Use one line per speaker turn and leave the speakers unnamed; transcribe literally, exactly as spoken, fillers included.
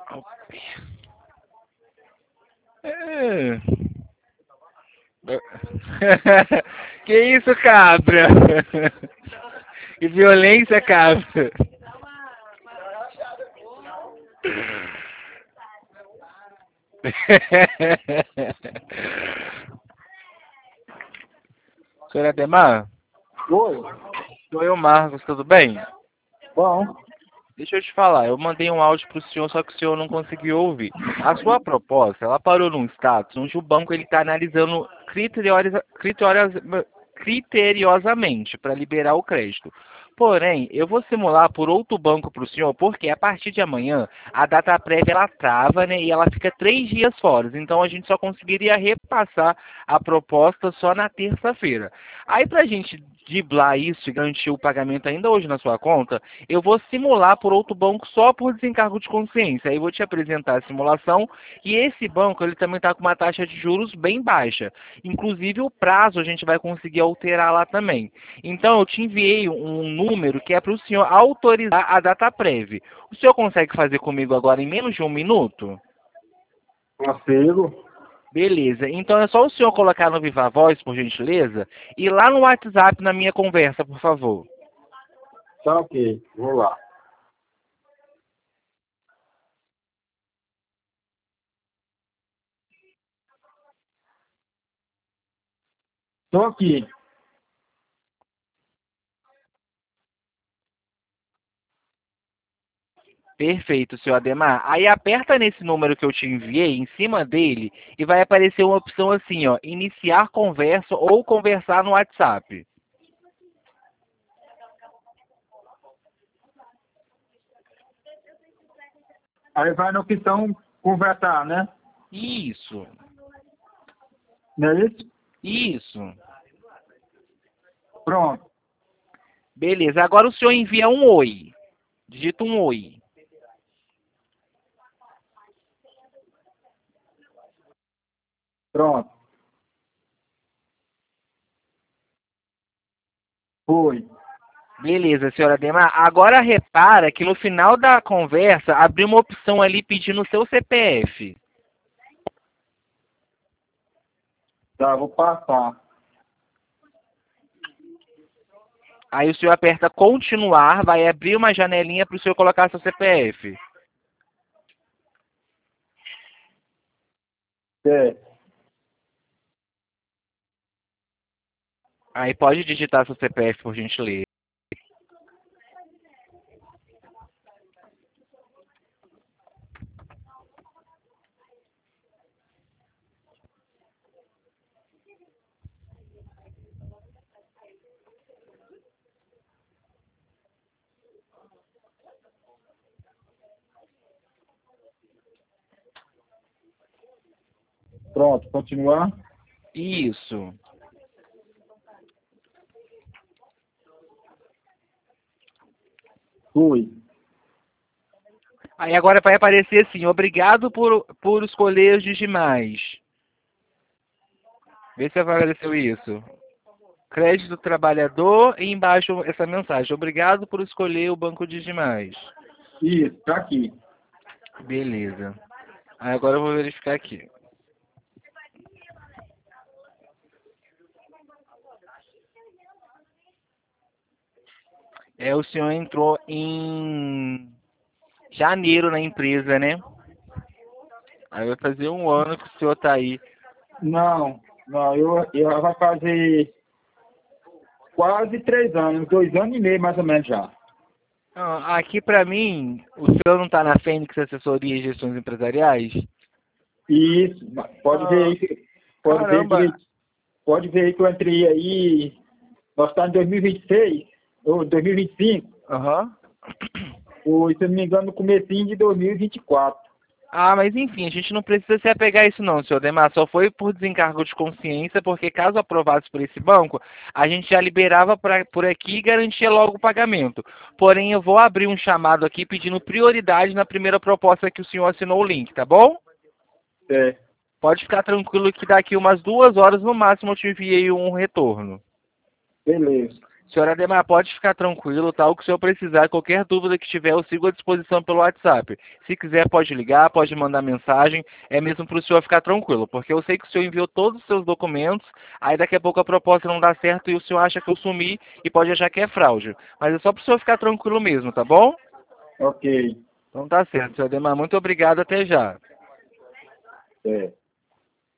É. Que isso, cabra? Que violência, cabra? Senhor Ademar?
Oi.
Sou eu, Marcos, tudo bem?
Bom.
Deixa eu te falar, eu mandei um áudio para o senhor, só que o senhor não conseguiu ouvir. A sua proposta, ela parou num status onde o banco ele está analisando criterios- criterios- criteriosamente para liberar o crédito. Porém, eu vou simular por outro banco para o senhor, porque a partir de amanhã a data prévia ela trava, né, e ela fica três dias fora. Então a gente só conseguiria repassar a proposta só na terça-feira. Aí para a gente driblar isso e garantir o pagamento ainda hoje na sua conta, eu vou simular por outro banco só por desencargo de consciência. Aí vou te apresentar a simulação e esse banco ele também está com uma taxa de juros bem baixa. Inclusive o prazo a gente vai conseguir alterar lá também. Então eu te enviei um número que é para o senhor autorizar a data prévia. O senhor consegue fazer comigo agora em menos de um minuto?
Consigo.
Beleza, então é só o senhor colocar no Viva Voz, por gentileza, e lá no WhatsApp na minha conversa, por favor.
Tá ok. Vou lá. Tô aqui.
Perfeito, senhor Ademar. Aí aperta nesse número que eu te enviei, em cima dele, e vai aparecer uma opção assim, ó, iniciar conversa ou conversar no WhatsApp.
Aí vai na opção conversar, né?
Isso,
Não é isso?
isso.
Pronto.
Beleza, agora o senhor envia um oi. Digita um oi.
Pronto. Foi.
Beleza, senhora Ademar. Agora repara que no final da conversa abriu uma opção ali pedindo o seu C P F.
Tá, vou passar.
Aí o senhor aperta continuar, vai abrir uma janelinha para o senhor colocar seu C P F.
Certo.
Aí pode digitar seu C P F, por gentileza.
Pronto. Continuar.
Isso.
Fui.
Aí agora vai aparecer assim, obrigado por, por escolher os Digimais. Vê se apareceu isso. Crédito do trabalhador e embaixo essa mensagem. Obrigado por escolher o Banco Digimais.
Isso. Tá aqui.
Beleza. Aí agora eu vou verificar aqui. É, o senhor entrou em janeiro na empresa, né? Aí vai fazer um ano que o senhor tá aí.
Não. Não. Eu, eu vai fazer quase três anos. Dois anos e meio, mais ou menos, já.
Ah, aqui pra mim, o senhor não tá na Fênix Assessoria e Gestões Empresariais?
Isso. Pode ver
Ah,
aí. que- Pode ver
caramba.
direito. Pode ver aí que eu entrei aí. Nós estamos em dois mil e vinte e seis, ou dois mil e vinte e cinco,
Aham.
ou, se eu não me engano, no comecinho de dois mil e vinte e quatro.
Ah, mas enfim, a gente não precisa se apegar a isso não, senhor Demar. Só foi por desencargo de consciência, porque caso aprovasse por esse banco, a gente já liberava pra, por aqui e garantia logo o pagamento. Porém, eu vou abrir um chamado aqui pedindo prioridade na primeira proposta que o senhor assinou o link, tá bom?
É,
Pode ficar tranquilo que daqui umas duas horas no máximo eu te enviei um retorno.
beleza.
Senhor Ademar, pode ficar tranquilo, tá? O que o senhor precisar, qualquer dúvida que tiver, eu sigo à disposição pelo WhatsApp. Se quiser, pode ligar, pode mandar mensagem, é mesmo para o senhor ficar tranquilo, porque eu sei que o senhor enviou todos os seus documentos, aí daqui a pouco a proposta não dá certo e o senhor acha que eu sumi e pode achar que é fraude. Mas é só para o senhor ficar tranquilo mesmo, tá bom?
Ok.
Então tá certo, senhor Ademar. Muito obrigado, até já.
É.